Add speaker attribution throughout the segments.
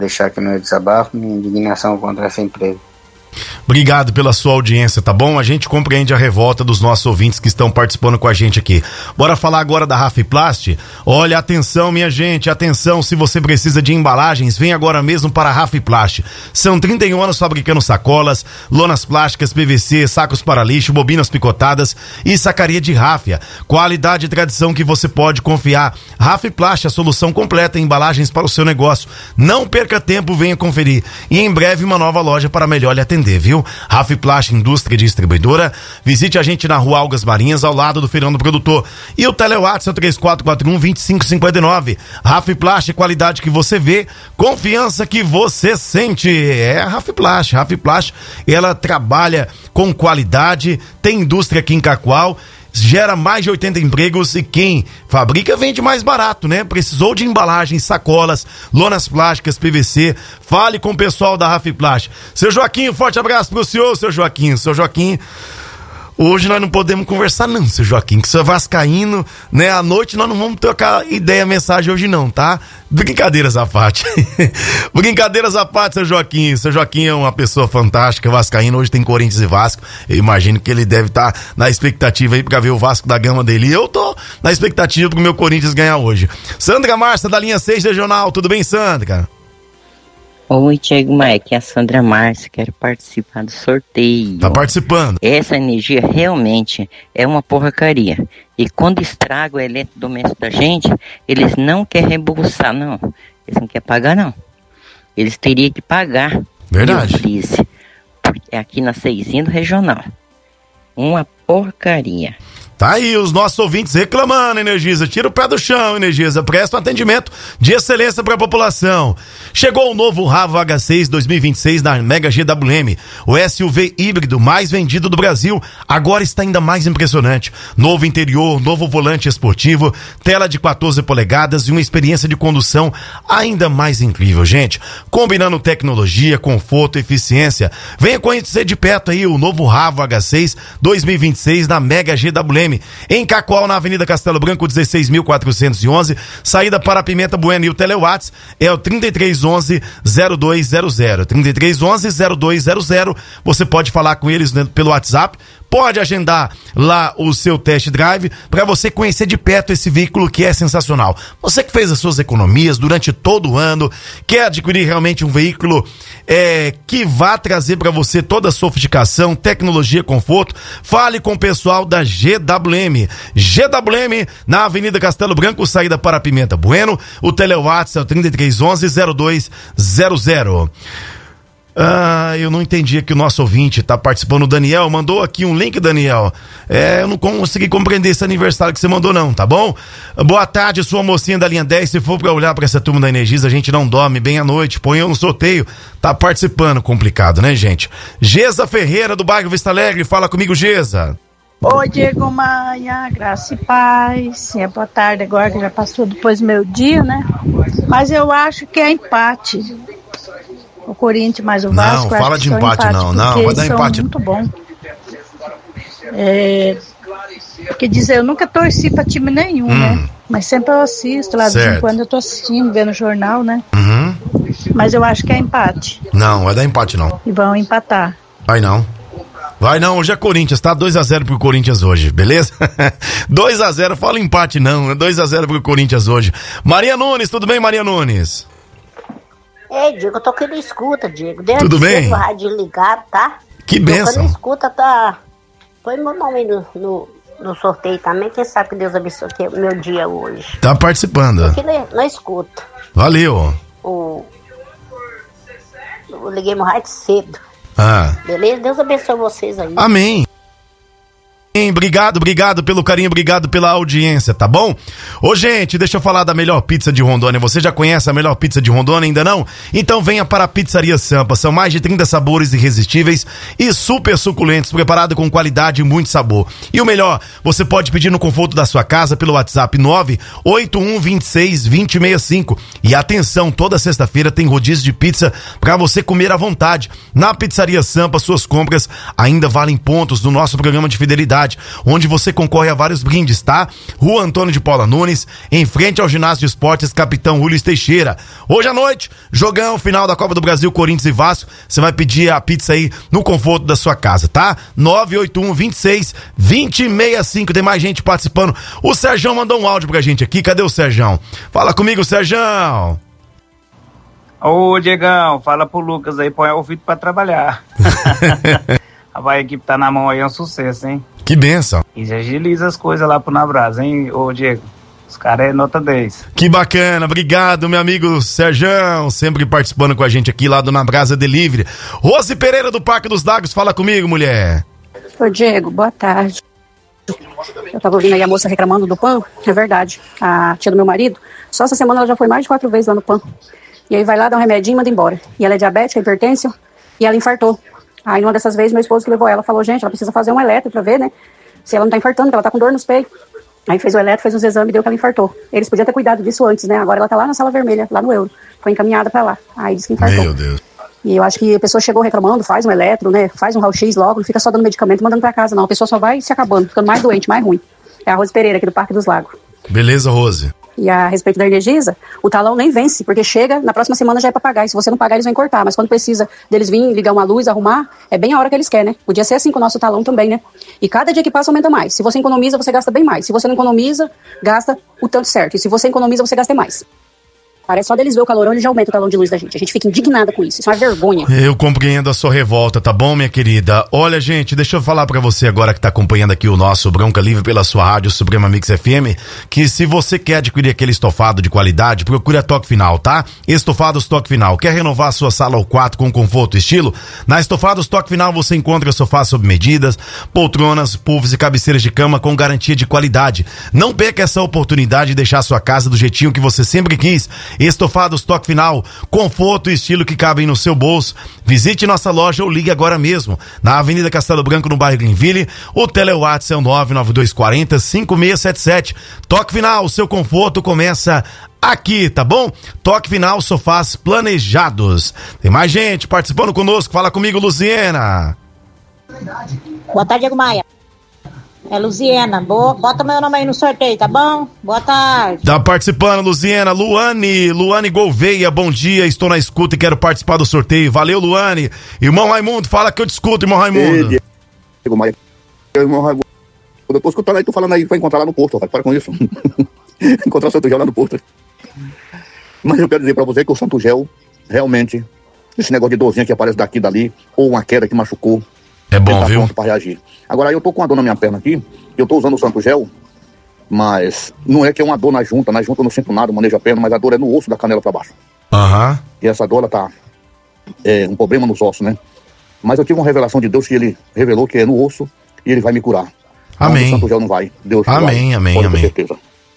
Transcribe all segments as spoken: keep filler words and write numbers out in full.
Speaker 1: deixar aqui no desabafo minha indignação contra essa empresa.
Speaker 2: Obrigado pela sua audiência, tá bom? A gente compreende a revolta dos nossos ouvintes que estão participando com a gente aqui. Bora falar agora da Rafplast? Olha, atenção, minha gente, atenção, se você precisa de embalagens, vem agora mesmo para a Rafplast. São trinta e um anos fabricando sacolas, lonas plásticas, P V C, sacos para lixo, bobinas picotadas e sacaria de ráfia. Qualidade e tradição que você pode confiar. Rafplast, a solução completa em embalagens para o seu negócio. Não perca tempo, venha conferir. E em breve uma nova loja para melhor lhe atender, viu? Rafplast Indústria Distribuidora. Visite a gente na Rua Algas Marinhas, ao lado do Feirão do Produtor. E o Telewatts é o três quatro quatro um, dois cinco cinco nove. Rafplast, qualidade que você vê, confiança que você sente. É a Rafplast. Rafplast, ela trabalha com qualidade, tem indústria aqui em Cacoal, gera mais de oitenta empregos e quem fabrica vende mais barato, né? Precisou de embalagens, sacolas, lonas plásticas, P V C, fale com o pessoal da Rafplast. Seu Joaquim, um forte abraço pro senhor, seu Joaquim. Seu Joaquim, hoje nós não podemos conversar não, seu Joaquim, que o senhor é vascaíno, né? À noite nós não vamos trocar ideia, mensagem hoje não, tá? Brincadeiras à parte. Brincadeiras à parte, seu Joaquim. Seu Joaquim é uma pessoa fantástica, vascaíno. Hoje tem Corinthians e Vasco. Eu imagino que ele deve estar tá na expectativa aí pra ver o Vasco da Gama dele. E eu tô na expectativa pro meu Corinthians ganhar hoje. Sandra Márcia, da linha seis Regional. Tudo bem, Sandra?
Speaker 3: Oi, Thiago Maia, aqui é a Sandra Márcia, quero participar do sorteio.
Speaker 2: Tá participando.
Speaker 3: Essa energia realmente é uma porcaria. E quando estraga o eletrodoméstico da gente, eles não querem reembolsar, não. Eles não querem pagar, não. Eles teriam que pagar.
Speaker 2: Verdade.
Speaker 3: Disse, é aqui na Seizinho do Regional. Uma porcaria.
Speaker 2: Tá aí os nossos ouvintes reclamando, Energisa. Tira o pé do chão, Energisa. Presta um atendimento de excelência para a população. Chegou o novo Ravo H seis dois mil e vinte e seis da Mega G W M. O S U V híbrido mais vendido do Brasil. Agora está ainda mais impressionante. Novo interior, novo volante esportivo, tela de quatorze polegadas e uma experiência de condução ainda mais incrível, gente. Combinando tecnologia, conforto e eficiência. Venha conhecer de perto aí o novo Ravo H seis dois mil e vinte e seis da Mega G W M. Em Cacoal, na Avenida Castelo Branco, dezesseis mil quatrocentos e onze, saída para Pimenta Bueno. E o Telewatts é o trinta e três onze, zero dois zero zero. trinta e três onze, zero dois zero zero. Você pode falar com eles, né, pelo WhatsApp. Pode agendar lá o seu test drive para você conhecer de perto esse veículo que é sensacional. Você que fez as suas economias durante todo o ano, quer adquirir realmente um veículo é, que vá trazer para você toda a sofisticação, tecnologia, conforto, fale com o pessoal da G W M. G W M na Avenida Castelo Branco, saída para Pimenta Bueno. O Telewatts é o trinta e três onze, zero dois zero zero. Ah, eu não entendi aqui o nosso ouvinte tá participando, o Daniel, mandou aqui um link, Daniel. É, eu não consegui compreender esse aniversário que você mandou não, tá bom? Boa tarde, sua mocinha da linha dez, se for pra olhar pra essa turma da Energisa, a gente não dorme bem à noite, põe eu no sorteio, tá participando, complicado, né, gente? Geza Ferreira, do bairro Vista Alegre, fala comigo, Geza.
Speaker 4: Oi, Diego Maia, graça e paz. É, boa tarde agora, que já passou depois do meu dia, né? Mas eu acho que é empate. O Corinthians mais o Vasco.
Speaker 2: Não, fala de empate, empate não, não, vai dar empate.
Speaker 4: Muito bom. É, porque dizer, eu nunca torci pra time nenhum, hum. né? Mas sempre eu assisto, lá de vez em quando eu tô assistindo, vendo o jornal, né?
Speaker 2: Uhum.
Speaker 4: Mas eu acho que é empate.
Speaker 2: Não, vai dar empate não.
Speaker 4: E vão empatar.
Speaker 2: Vai não. Vai não, hoje é Corinthians, tá? dois a zero pro Corinthians hoje, beleza? dois a zero, fala empate não, dois a zero pro Corinthians hoje. Maria Nunes, tudo bem, Maria Nunes?
Speaker 5: Ei, Diego, eu tô aqui no escuta, Diego. Desde
Speaker 2: tudo bem?
Speaker 5: O rádio ligado, tá?
Speaker 2: Que bênção.
Speaker 5: Tô aqui no escuta, tá? Põe meu nome no, no, no sorteio também, quem sabe que Deus abençoe que é o meu dia hoje.
Speaker 2: Tá participando.
Speaker 5: Tô aqui no, no escuta.
Speaker 2: Valeu.
Speaker 5: O... Eu liguei meu rádio cedo.
Speaker 2: Ah.
Speaker 5: Beleza? Deus abençoe vocês aí.
Speaker 2: Amém. Obrigado, obrigado pelo carinho, obrigado pela audiência, tá bom? Ô, gente, deixa eu falar da melhor pizza de Rondônia. Você já conhece a melhor pizza de Rondônia, ainda não? Então venha para a Pizzaria Sampa. São mais de trinta sabores irresistíveis e super suculentos, preparado com qualidade e muito sabor. E o melhor, você pode pedir no conforto da sua casa pelo WhatsApp nove oito um dois seis, dois zero seis cinco. E atenção, toda sexta-feira tem rodízio de pizza para você comer à vontade. Na Pizzaria Sampa, suas compras ainda valem pontos no nosso programa de fidelidade. qualidade, onde você concorre a vários brindes, tá? Rua Antônio de Paula Nunes, em frente ao ginásio de esportes Capitão Rúlio Teixeira. Hoje à noite, jogão, final da Copa do Brasil, Corinthians e Vasco. Você vai pedir a pizza aí no conforto da sua casa, tá? nove oito um, vinte e seis, vinte e sessenta e cinco. Tem mais gente participando. O Serjão mandou um áudio pra gente aqui. Cadê o Serjão? Fala comigo, Serjão.
Speaker 6: Ô, Diegão, fala pro Lucas aí, põe o ouvido pra trabalhar. A equipe tá na mão aí, é um sucesso, hein?
Speaker 2: Que benção.
Speaker 6: E já agiliza as coisas lá pro Nabrasa, hein, ô Diego? Os caras é nota dez.
Speaker 2: Que bacana, obrigado, meu amigo Serjão, sempre participando com a gente aqui lá do Nabrasa Delivery. Rose Pereira do Parque dos Lagos, fala comigo, mulher.
Speaker 7: Ô, Diego, boa tarde. Eu tava ouvindo aí a moça reclamando do pão, é verdade. A tia do meu marido, só essa semana ela já foi mais de quatro vezes lá no pão. E aí vai lá, dá um remedinho e manda embora. E ela é diabética, hipertensa, e ela infartou. Aí numa dessas vezes, meu esposo que levou ela, falou, gente, ela precisa fazer um eletro pra ver, né? Se ela não tá infartando, porque ela tá com dor nos peitos. Aí fez o eletro, fez os exames e deu que ela infartou. Eles podiam ter cuidado disso antes, né? Agora ela tá lá na sala vermelha, lá no Euro. Foi encaminhada pra lá. Aí disse que infartou.
Speaker 2: Meu Deus.
Speaker 7: E eu acho que a pessoa chegou reclamando, faz um eletro, né? Faz um raio-x logo, não fica só dando medicamento e mandando pra casa, não. A pessoa só vai se acabando, ficando mais doente, mais ruim. É a Rose Pereira, aqui do Parque dos Lagos.
Speaker 2: Beleza, Rose.
Speaker 7: E a respeito da Energisa, o talão nem vence, porque chega, na próxima semana já é pra pagar. E se você não pagar, eles vão cortar. Mas quando precisa deles virem ligar uma luz, arrumar, é bem a hora que eles querem, né? Podia ser assim com o nosso talão também, né? E cada dia que passa aumenta mais. Se você economiza, você gasta bem mais. Se você não economiza, gasta o tanto certo. E se você economiza, você gasta mais. Parece só deles ver o calorão, ele já aumenta o talão de luz da gente. A gente fica indignada com isso. Isso é uma vergonha.
Speaker 2: Eu compreendo a sua revolta, tá bom, minha querida? Olha, gente, deixa eu falar pra você agora que tá acompanhando aqui o nosso Bronca Livre pela sua rádio Suprema Mix F M, que se você quer adquirir aquele estofado de qualidade, procure a Toque Final, tá? Estofados Toque Final. Quer renovar a sua sala ou quarto com conforto e estilo? Na Estofados Toque Final você encontra sofás sob medidas, poltronas, puffs e cabeceiras de cama com garantia de qualidade. Não perca essa oportunidade de deixar a sua casa do jeitinho que você sempre quis. Estofados Toque Final, conforto e estilo que cabem no seu bolso. Visite nossa loja ou ligue agora mesmo. Na Avenida Castelo Branco, no bairro Greenville. O telewatts é o nove nove dois quatro zero, cinco seis sete sete. Toque Final, seu conforto começa aqui, tá bom? Toque Final, sofás planejados. Tem mais gente participando conosco. Fala comigo, Luziena.
Speaker 8: Boa tarde, Diego Maia. É Luziena, boa, bota meu nome aí no sorteio, tá bom? Boa tarde.
Speaker 2: Tá participando, Luziena. Luane, Luane Gouveia, bom dia, estou na escuta e quero participar do sorteio. Valeu, Luane. Irmão Raimundo, fala que eu te escuto, irmão Raimundo.
Speaker 9: Ei, Diego Maia. Irmão Raimundo, eu tô escutando aí, tu falando aí, vai encontrar lá no posto, rapaz, para com isso. Encontrar o Santo Gel lá no posto. Mas eu quero dizer pra você que o Santo Gel, realmente, esse negócio de dorzinha que aparece daqui e dali, ou uma queda que machucou,
Speaker 2: é bom,
Speaker 9: tá
Speaker 2: viu?
Speaker 9: Pronto pra reagir. Agora, eu tô com uma dor na minha perna aqui, eu tô usando o Santo Gel, mas não é que é uma dor na junta, na junta eu não sinto nada, eu manejo a perna, mas a dor é no osso da canela pra baixo.
Speaker 2: Aham. Uhum.
Speaker 9: E essa dor, ela tá é, um problema nos ossos, né? Mas eu tive uma revelação de Deus que ele revelou que é no osso e ele vai me curar.
Speaker 2: Amém.
Speaker 9: Então, o Santo Gel não vai. Deus
Speaker 2: amém,
Speaker 9: vai.
Speaker 2: amém,
Speaker 9: Pode
Speaker 2: amém.
Speaker 9: ter certeza.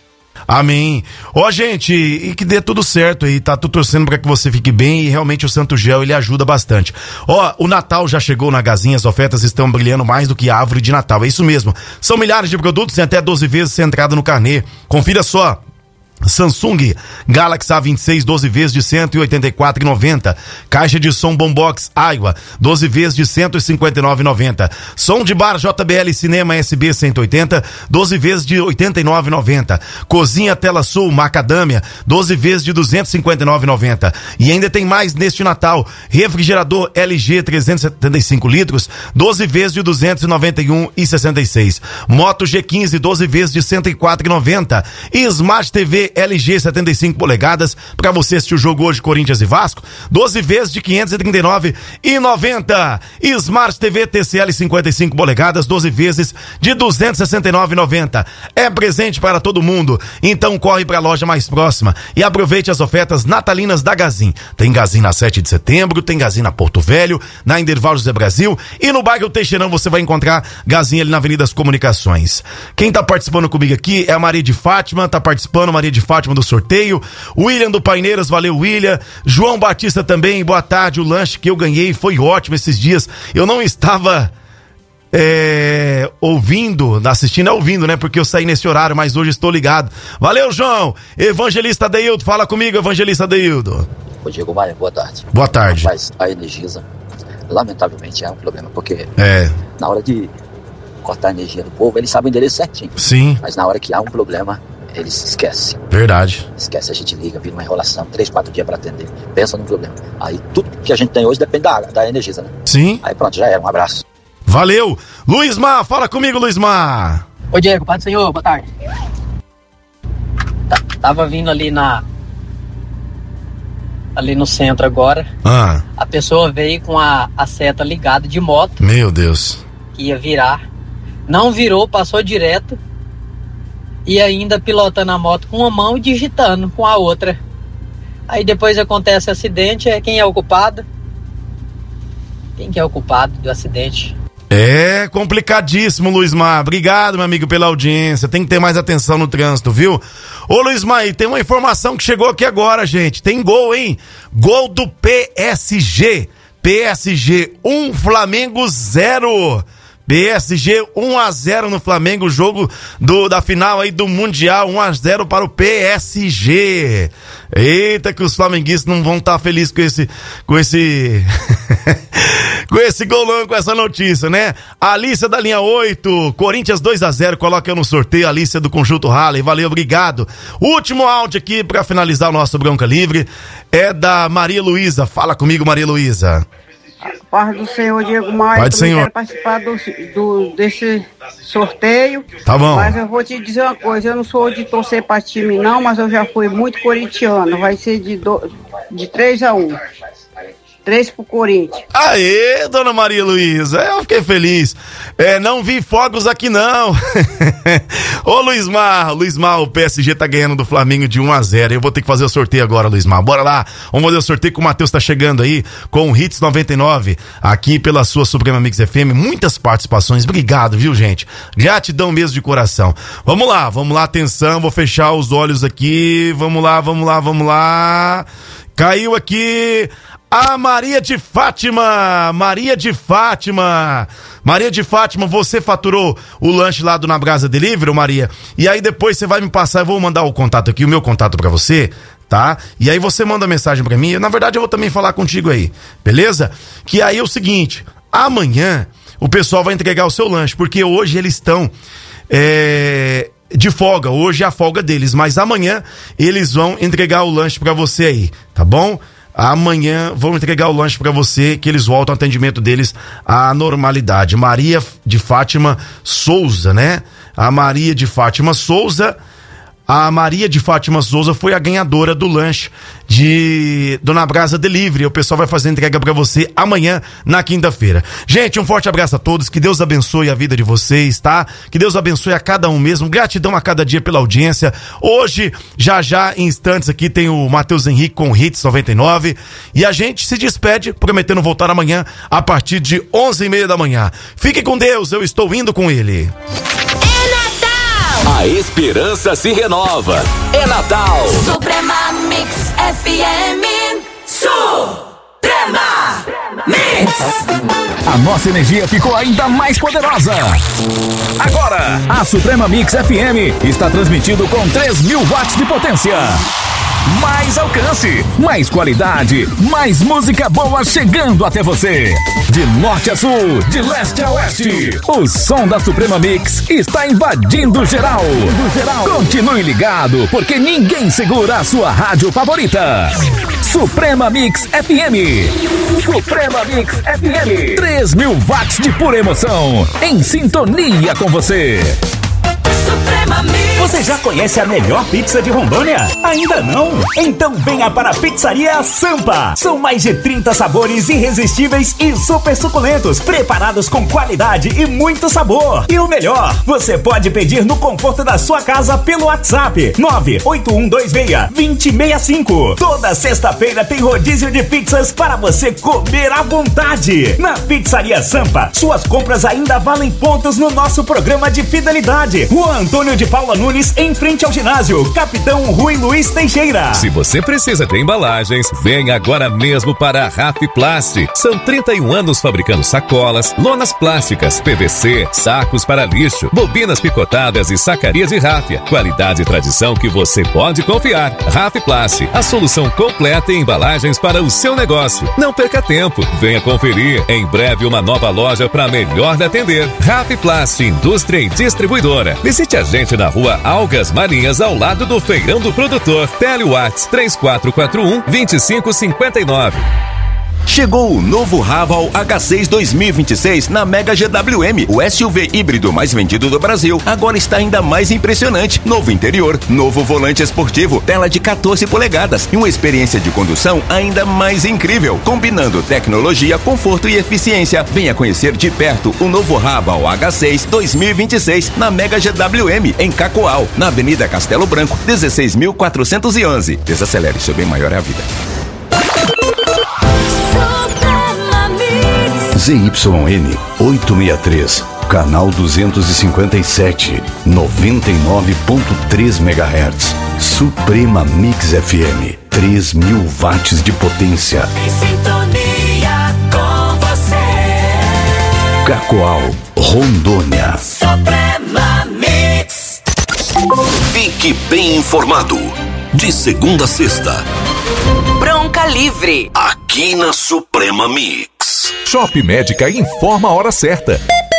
Speaker 2: Amém. Ó, gente, e que dê tudo certo aí, tá? Tô torcendo pra que você fique bem e realmente o Santo Gel, ele ajuda bastante. Ó, o Natal já chegou na Gazinha, as ofertas estão brilhando mais do que a árvore de Natal, é isso mesmo. São milhares de produtos em até doze vezes sem entrada no carnê. Confira só. Samsung Galaxy A vinte e seis, doze vezes de cento e oitenta e quatro reais e noventa centavos. Caixa de som Boombox Aiwa, doze vezes de cento e cinquenta e nove reais e noventa centavos. Som de bar J B L Cinema S B cento e oitenta, doze vezes de oitenta e nove reais e noventa centavos. Cozinha Tela Sul Macadâmia, doze vezes de duzentos e cinquenta e nove reais e noventa centavos. E ainda tem mais neste Natal. Refrigerador L G trezentos e setenta e cinco litros, doze vezes de duzentos e noventa e um reais e sessenta e seis centavos. Moto G quinze, doze vezes de cento e quatro reais e noventa centavos. E Smart T V L G setenta e cinco polegadas para você assistir o jogo hoje Corinthians e Vasco, doze vezes de quinhentos e trinta e nove reais e noventa centavos. Smart T V T C L cinquenta e cinco polegadas, doze vezes de duzentos e sessenta e nove reais e noventa centavos. É presente para todo mundo, então corre para a loja mais próxima e aproveite as ofertas natalinas da Gazin. Tem Gazin na sete de setembro, tem Gazin na Porto Velho, na Intervalo José Brasil e no bairro Teixeirão você vai encontrar Gazin ali na Avenida das Comunicações. Quem tá participando comigo aqui é a Maria de Fátima, tá participando, Maria de Fátima do sorteio. William do Paineiras, valeu William. João Batista também, boa tarde. O lanche que eu ganhei foi ótimo esses dias. Eu não estava é, ouvindo, assistindo é ouvindo, né? Porque eu saí nesse horário, mas hoje estou ligado. Valeu, João. Evangelista Deildo, fala comigo, Evangelista Deildo.
Speaker 10: Ô Diego Maia, boa tarde.
Speaker 2: Boa tarde.
Speaker 10: Mas a Energisa, lamentavelmente, é um problema, porque
Speaker 2: é.
Speaker 10: na hora de cortar a energia do povo, eles sabem o endereço certinho.
Speaker 2: Sim.
Speaker 10: Mas na hora que há um problema, eles esquecem.
Speaker 2: Verdade.
Speaker 10: Esquece, a gente liga, vira uma enrolação, três, quatro dias pra atender. Pensa no problema. Aí tudo que a gente tem hoje depende da, da Energisa, né?
Speaker 2: Sim.
Speaker 10: Aí pronto, já era, um abraço.
Speaker 2: Valeu. Luizmar, fala comigo, Luizmar.
Speaker 11: Oi, Diego, Pai do Senhor, boa tarde. T- tava vindo ali na... ali no centro agora.
Speaker 2: Ah.
Speaker 11: A pessoa veio com a, a seta ligada de moto.
Speaker 2: Meu Deus.
Speaker 11: Que ia virar. Não virou, passou direto. E ainda pilotando a moto com uma mão e digitando com a outra. Aí depois acontece acidente, é quem é o culpado? Quem que é o culpado do acidente?
Speaker 2: É complicadíssimo, Luizmar. Obrigado, meu amigo, pela audiência. Tem que ter mais atenção no trânsito, viu? Ô, Luizmar, tem uma informação que chegou aqui agora, gente. Tem gol, hein? Gol do P S G. P S G um, Flamengo zero. P S G um a zero no Flamengo, jogo do, da final aí do Mundial, um a zero para o P S G. Eita, que os flamenguistas não vão estar felizes com esse, com esse, com esse golão, com essa notícia, né? Alícia da linha oito, Corinthians dois a zero, coloca eu no sorteio, Alícia do Conjunto Halley, valeu, obrigado. Último áudio aqui para finalizar o nosso Bronca Livre é da Maria Luísa, fala comigo, Maria Luísa.
Speaker 12: Paz do Senhor, Diego Maia.
Speaker 2: Pai do Senhor.
Speaker 12: Quero participar do, do, desse sorteio.
Speaker 2: Tá bom.
Speaker 12: Mas eu vou te dizer uma coisa, eu não sou de torcer pra time não, mas eu já fui muito corintiano. Vai ser de, do, de três a um. três pro Corinthians.
Speaker 2: Aê, dona Maria Luísa, eu fiquei feliz. É, não vi fogos aqui não. Ô Luizmar, Luizmar, o P S G tá ganhando do Flamengo de um a zero. Eu vou ter que fazer o sorteio agora, Luizmar. Bora lá, vamos fazer o sorteio que o Matheus tá chegando aí com o Hits noventa e nove aqui pela sua Suprema Mix F M. Muitas participações, obrigado, viu, gente? Gratidão mesmo de coração. Vamos lá, vamos lá, atenção, vou fechar os olhos aqui. Vamos lá, vamos lá, vamos lá. Caiu aqui a Maria de Fátima, Maria de Fátima, Maria de Fátima, você faturou o lanche lá do Na Brasa Delivery, Maria? E aí depois você vai me passar, eu vou mandar o contato aqui, o meu contato pra você, tá? E aí você manda mensagem pra mim, na verdade eu vou também falar contigo aí, beleza? Que aí é o seguinte, amanhã o pessoal vai entregar o seu lanche, porque hoje eles estão, é... de folga, hoje é a folga deles, mas amanhã eles vão entregar o lanche pra você aí, tá bom? Amanhã vão entregar o lanche pra você, que eles voltam ao atendimento deles à normalidade. Maria de Fátima Souza, né? A Maria de Fátima Souza, a Maria de Fátima Souza foi a ganhadora do lanche de Dona Brasa Delivery. O pessoal vai fazer a entrega pra você amanhã, na quinta-feira. Gente, um forte abraço a todos, que Deus abençoe a vida de vocês, tá? Que Deus abençoe a cada um mesmo, gratidão a cada dia pela audiência. Hoje, já já, em instantes aqui, tem o Matheus Henrique com o Hits noventa e nove, e a gente se despede, prometendo voltar amanhã a partir de onze e meia da manhã. Fique com Deus, eu estou indo com ele.
Speaker 13: A esperança se renova. É Natal.
Speaker 14: Suprema Mix F M. Suprema Mix.
Speaker 15: A nossa energia ficou ainda mais poderosa. Agora, a Suprema Mix F M está transmitindo com três mil watts de potência. Mais alcance, mais qualidade, mais música boa chegando até você. De norte a sul, de leste a oeste, o som da Suprema Mix está invadindo geral. geral. Continue ligado, porque ninguém segura a sua rádio favorita. Suprema Mix F M. Suprema Mix F M. três mil watts de pura emoção, em sintonia com você.
Speaker 16: Você já conhece a melhor pizza de Rondônia? Ainda não? Então venha para a Pizzaria Sampa. São mais de trinta sabores irresistíveis e super suculentos, preparados com qualidade e muito sabor. E o melhor, você pode pedir no conforto da sua casa pelo WhatsApp nove oito um dois seis, dois zero seis cinco. Toda sexta-feira tem rodízio de pizzas para você comer à vontade. Na Pizzaria Sampa, suas compras ainda valem pontos no nosso programa de fidelidade. O Antônio Avenida de Paula Nunes, em frente ao ginásio Capitão Rui Luiz Teixeira.
Speaker 17: Se você precisa de embalagens, venha agora mesmo para a Rafplast. São trinta e um anos fabricando sacolas, lonas plásticas, P V C, sacos para lixo, bobinas picotadas e sacaria de ráfia. Qualidade e tradição que você pode confiar. Rafplast, a solução completa em embalagens para o seu negócio. Não perca tempo, venha conferir. Em breve uma nova loja para melhor lhe atender. Rafplast, indústria e distribuidora. Visite a gente na rua Algas Marinhas, ao lado do Feirão do Produtor. Telewatts três quatro quatro um, dois cinco cinco nove.
Speaker 18: Chegou o novo Raval H seis dois mil e vinte e seis na Mega G W M, o S U V híbrido mais vendido do Brasil. Agora está ainda mais impressionante. Novo interior, novo volante esportivo, tela de quatorze polegadas e uma experiência de condução ainda mais incrível, combinando tecnologia, conforto e eficiência. Venha conhecer de perto o novo Raval H seis dois mil e vinte e seis na Mega G W M, em Cacoal, na Avenida Castelo Branco, dezesseis mil quatrocentos e onze. Desacelere, seu bem maior é a vida.
Speaker 19: Z Y N oitocentos e sessenta e três, canal duzentos e cinquenta e sete, noventa e nove ponto três megahertz. Suprema Mix F M, três mil watts de potência.
Speaker 14: Em sintonia com você.
Speaker 19: Cacoal, Rondônia.
Speaker 14: Suprema Mix.
Speaker 13: Fique bem informado. De segunda a sexta.
Speaker 14: Bronca Livre.
Speaker 13: Aqui na Suprema Mix.
Speaker 15: Shop Médica informa a hora certa.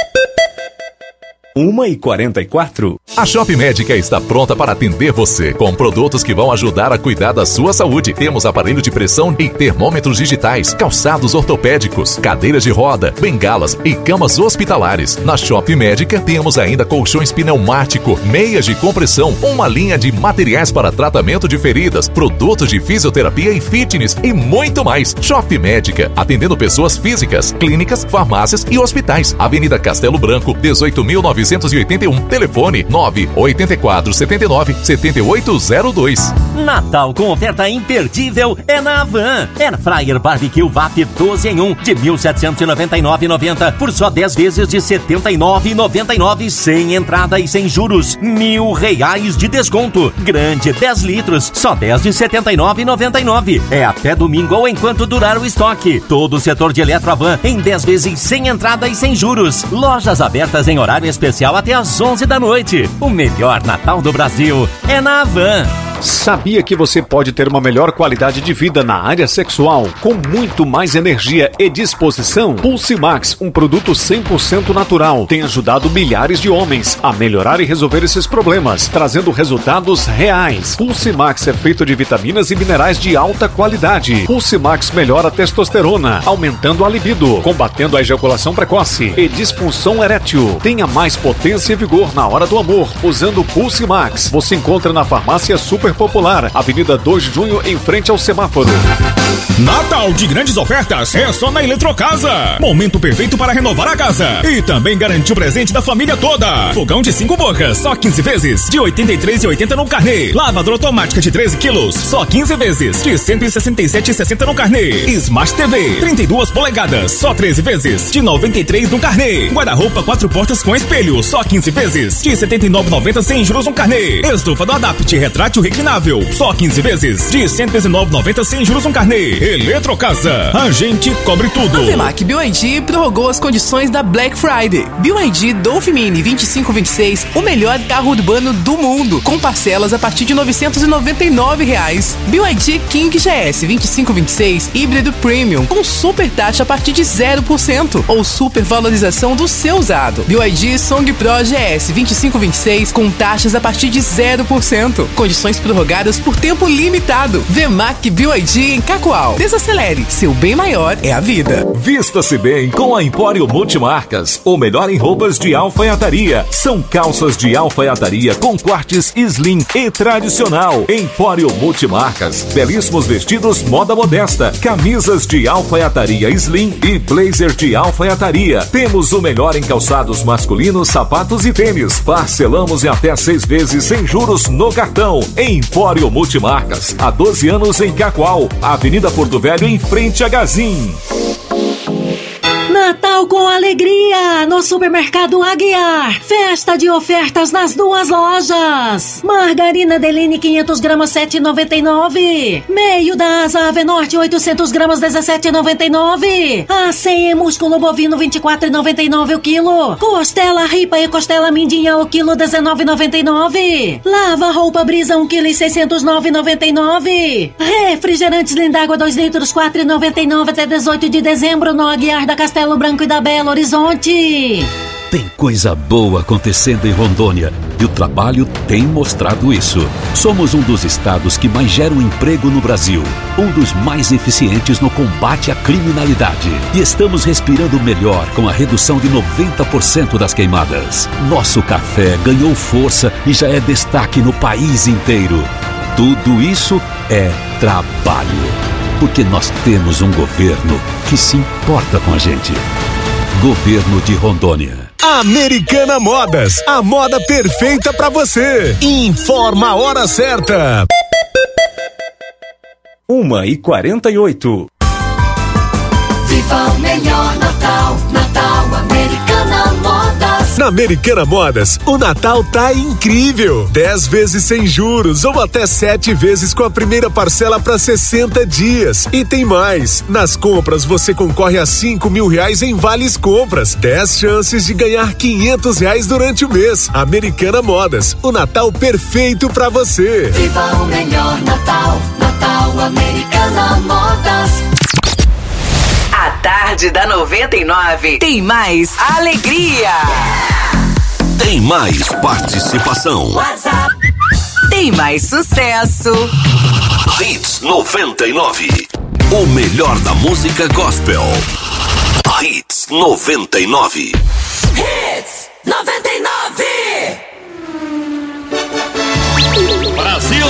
Speaker 15: uma e quarenta e quatro. A Shop Médica está pronta para atender você com produtos que vão ajudar a cuidar da sua saúde. Temos aparelho de pressão e termômetros digitais, calçados ortopédicos, cadeiras de roda, bengalas e camas hospitalares. Na Shop Médica temos ainda colchões pneumático, meias de compressão, uma linha de materiais para tratamento de feridas, produtos de fisioterapia e fitness e muito mais. Shop Médica, atendendo pessoas físicas, clínicas, farmácias e hospitais. Avenida Castelo Branco, dezoito mil novecentos e oitenta e um. Telefone nove oito quatro sete nove sete oito zero dois.
Speaker 20: Natal com oferta imperdível é na Havan. Air Fryer Barbecue V A P doze em um de mil setecentos e noventa e nove reais e noventa centavos por só dez vezes de setenta e nove reais e noventa e nove centavos sem entrada e sem juros. Mil reais de desconto. Grande dez litros, só dez de setenta e nove reais e noventa e nove centavos. É até domingo ou enquanto durar o estoque. Todo o setor de Eletroavan em dez vezes sem entrada e sem juros. Lojas abertas em horário especial até às onze da noite. O melhor Natal do Brasil é na Havan.
Speaker 21: Sabia que você pode ter uma melhor qualidade de vida na área sexual com muito mais energia e disposição? Pulse Max, um produto cem por cento natural, tem ajudado milhares de homens a melhorar e resolver esses problemas, trazendo resultados reais. Pulse Max é feito de vitaminas e minerais de alta qualidade. Pulse Max melhora a testosterona, aumentando a libido, combatendo a ejaculação precoce e disfunção erétil. Tenha mais potência e vigor na hora do amor usando Pulse Max. Você encontra na farmácia Super Popular, Avenida dois de junho, em frente ao semáforo.
Speaker 22: Natal de grandes ofertas é só na Eletrocasa. Momento perfeito para renovar a casa e também garantir o presente da família toda. Fogão de cinco bocas, só quinze vezes, de oitenta e três reais e oitenta centavos no carnê. Lavadora automática de treze quilos, só quinze vezes, de cento e sessenta e sete reais e sessenta centavos no carnê. Smart T V, trinta e duas polegadas, só treze vezes, de noventa e três reais no carnê. Guarda-roupa quatro portas com espelho, só quinze vezes, de setenta e nove reais e noventa centavos sem juros no carnê. Estufa do Adapt retrátil reclinável, só quinze vezes, de cento e dezenove reais e noventa centavos sem juros no carnê. Eletrocasa, a gente cobre tudo.
Speaker 23: A Vemac B Y D prorrogou as condições da Black Friday. B Y D Dolphin Mini vinte e cinco vinte e seis, o melhor carro urbano do mundo, com parcelas a partir de novecentos e noventa e nove reais. B Y D King G S vinte e cinco vinte e seis, híbrido premium, com super taxa a partir de zero por cento, ou super valorização do seu usado. B Y D Song Pro G S vinte e cinco vinte e seis, com taxas a partir de zero por cento. Condições prorrogadas por tempo limitado. Vemac B Y D em Cacoal. Desacelere, seu bem maior é a vida.
Speaker 15: Vista-se bem com a Empório Multimarcas, o melhor em roupas de alfaiataria. São calças de alfaiataria com cortes slim e tradicional. Empório Multimarcas, belíssimos vestidos moda modesta, camisas de alfaiataria slim e blazer de alfaiataria. Temos o melhor em calçados masculinos, sapatos e tênis. Parcelamos em até seis vezes sem juros no cartão. Empório Multimarcas, há doze anos em Cacoal, Avenida Porto Velho, em frente a Gazin.
Speaker 1: Natal com alegria no Supermercado Aguiar. Festa de ofertas nas duas lojas. Margarina Deline quinhentos gramas sete reais e noventa e nove centavos. Meio da Asa Ave Norte oitocentos gramas dezessete reais e noventa e nove centavos. A cem músculo bovino vinte e quatro reais e noventa e nove centavos o quilo. Costela ripa e costela mindinha o quilo dezenove reais e noventa e nove centavos. Lava roupa Brisa um quilo e seiscentos e nove reais e noventa e nove centavos. Refrigerantes Lindágua dois litros quatro reais e noventa e nove centavos até dezoito de dezembro no Aguiar da Castelo Branco e da Belo Horizonte.
Speaker 3: Tem coisa boa acontecendo em Rondônia e o trabalho tem mostrado isso. Somos um dos estados que mais geram emprego no Brasil, um dos mais eficientes no combate à criminalidade. E estamos respirando melhor com a redução de noventa por cento das queimadas. Nosso café ganhou força e já é destaque no país inteiro. Tudo isso é trabalho, porque nós temos um governo que se importa com a gente. Governo de Rondônia.
Speaker 4: Americana Modas, a moda perfeita pra você. Informa a hora certa.
Speaker 24: Uma e quarenta e oito.
Speaker 14: Viva o melhor Natal, Natal Americana Modas.
Speaker 4: Na Americana Modas, o Natal tá incrível. dez vezes sem juros ou até sete vezes com a primeira parcela para sessenta dias. E tem mais. Nas compras você concorre a cinco mil reais em vales compras. dez chances de ganhar quinhentos reais durante o mês. Americana Modas, o Natal perfeito para você.
Speaker 14: Viva o melhor Natal, Natal Americana Modas.
Speaker 25: A tarde da noventa e nove tem mais alegria.
Speaker 13: Tem mais participação.
Speaker 25: WhatsApp. Tem mais sucesso.
Speaker 13: Hits noventa e nove. O melhor da música gospel. Hits noventa e nove.
Speaker 14: Hits noventa e nove.
Speaker 2: Brasil!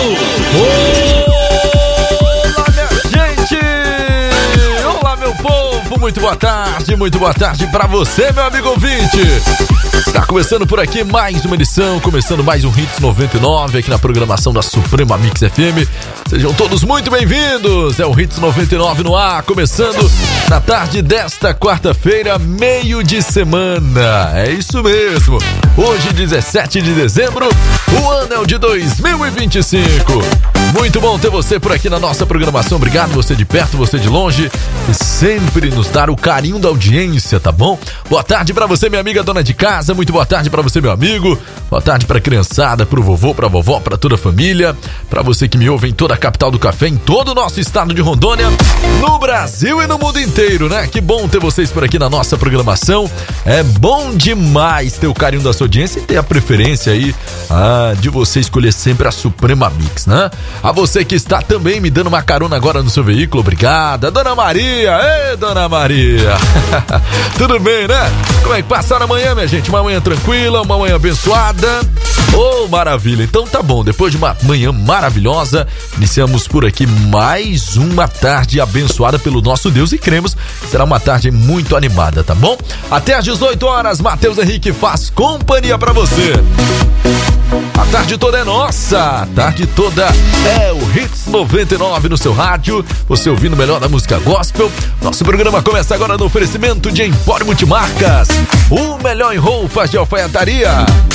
Speaker 2: Muito boa tarde, muito boa tarde pra você, meu amigo ouvinte. Está começando por aqui mais uma edição, começando mais um Hits noventa e nove aqui na programação da Suprema Mix F M. Sejam todos muito bem-vindos. É o Hits noventa e nove no ar, começando na tarde desta quarta-feira, meio de semana. É isso mesmo. Hoje, dezessete de dezembro, o ano é o de dois mil e vinte e cinco. Muito bom ter você por aqui na nossa programação. Obrigado, você de perto, você de longe, e sempre nos dar o carinho da audiência, tá bom? Boa tarde pra você, minha amiga dona de casa. Muito boa tarde pra você, meu amigo. Boa tarde pra criançada, pro vovô, pra vovó, pra toda a família. Pra você que me ouve em toda a capital do café, em todo o nosso estado de Rondônia, no Brasil e no mundo inteiro, né? Que bom ter vocês por aqui na nossa programação. É bom demais ter o carinho da sua audiência e ter a preferência aí ah, de você escolher sempre a Suprema Mix, né? A você que está também me dando uma carona agora no seu veículo, obrigada. Dona Maria, ei, Dona Maria. Tudo bem, né? Como é que passaram amanhã, minha gente? Uma manhã tranquila, uma manhã abençoada. Oh, maravilha. Então tá bom, depois de uma manhã maravilhosa, iniciamos por aqui mais uma tarde abençoada pelo nosso Deus e cremos que será uma tarde muito animada, tá bom? Até às dezoito horas, Matheus Henrique faz companhia pra você. A tarde toda é nossa, a tarde toda é o Hits noventa e nove no seu rádio, você ouvindo o melhor da música gospel. Nosso programa começa agora no oferecimento de Empório Multimarcas, o melhor em roupas de alfaiataria.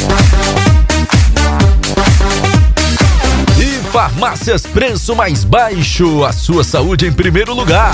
Speaker 2: E Farmácias Preço Mais Baixo, a sua saúde em primeiro lugar.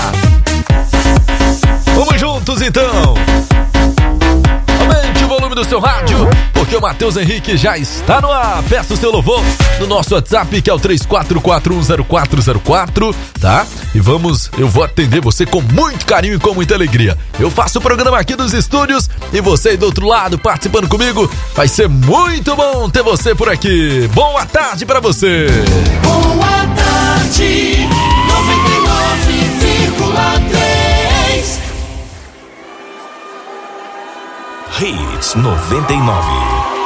Speaker 2: Vamos juntos então. Aumente o volume do seu rádio, porque o Matheus Henrique já está no ar. Peça o seu louvor no nosso WhatsApp, que é o três quatro quatro um zero quatro zero quatro, tá? E vamos, eu vou atender você com muito carinho e com muita alegria. Eu faço o programa aqui dos estúdios e você aí do outro lado participando comigo. Vai ser muito bom ter você por aqui. Boa tarde pra você.
Speaker 14: Boa tarde, noventa e nove vírgula três.
Speaker 13: Hits noventa e nove.